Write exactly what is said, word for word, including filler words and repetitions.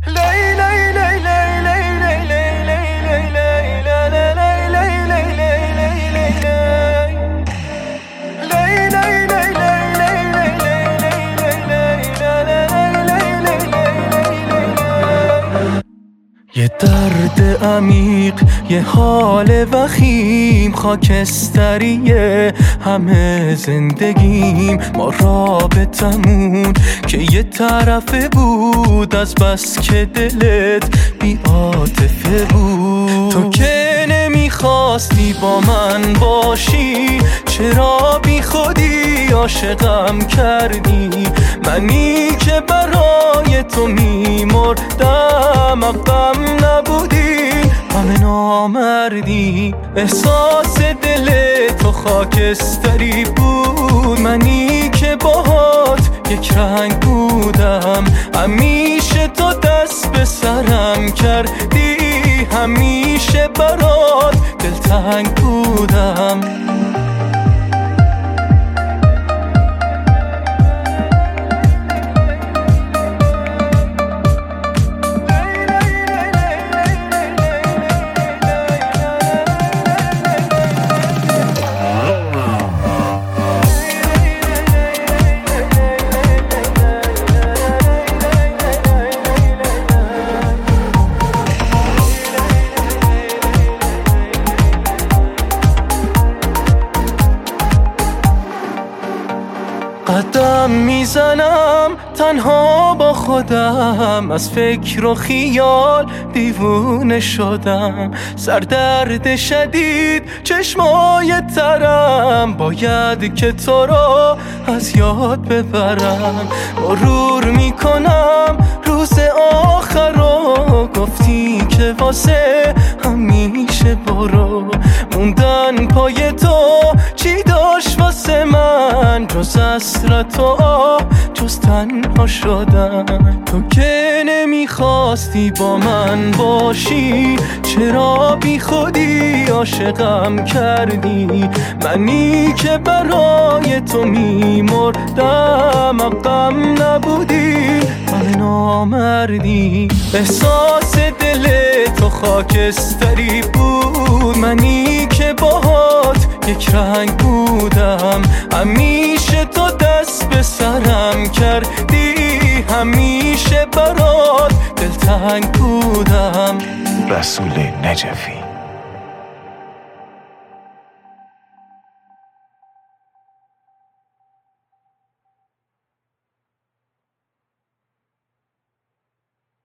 یه درد عمیق، یه حال وخیم، خاکستریه همه زندگیم. ما رابطمون که یه طرفه بود، از بس که دلت بی عاطفه بود. تو که نمیخواستی با من باشی، چرا بی خودی عاشقم کردی؟ منی که برای تو میمردم، غم نبودی همه نامردی. احساس دل تو خاکستری بود، منی که باهات یک رنگ بودم. همیشه تو دست به سرم کردی، همیشه برات دلتنگ بودم. قدم میزنم تنها با خودم، از فکر و خیال دیوونه شدم. سردرد شدید چشمای ترم، باید که تو را از یاد ببرم. مرور میکنم روز آخر رو، گفتی که واسه همیشه برو. موندن پای تو چی داشت واسه من، جز حسرت و آه، جز تنها شدن. تو که نمیخواستی با من باشی، چرا بی خودی عاشقم کردی؟ منی که برای تو میمردم، غم نبودی همه نامردی. احساس دل تو خاکستری بود، منی که باهات یک رنگ بودم. همیشه تو دست به سرم کردی، همیشه برات دلتنگ بودم. رسول نجفی.